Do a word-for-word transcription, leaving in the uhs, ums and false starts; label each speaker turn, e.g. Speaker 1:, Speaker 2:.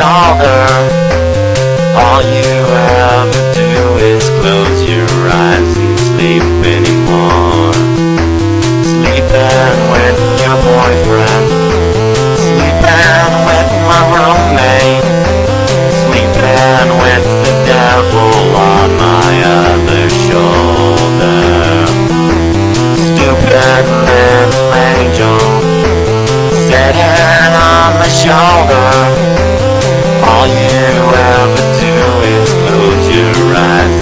Speaker 1: shoulder. All you ever do is close your eyes and sleep anymore. Sleeping with your boyfriend, sleeping with my roommate, sleeping with the devil on my other shoulder. Stupid little angel sitting on my shoulder. All you ever do is close your eyes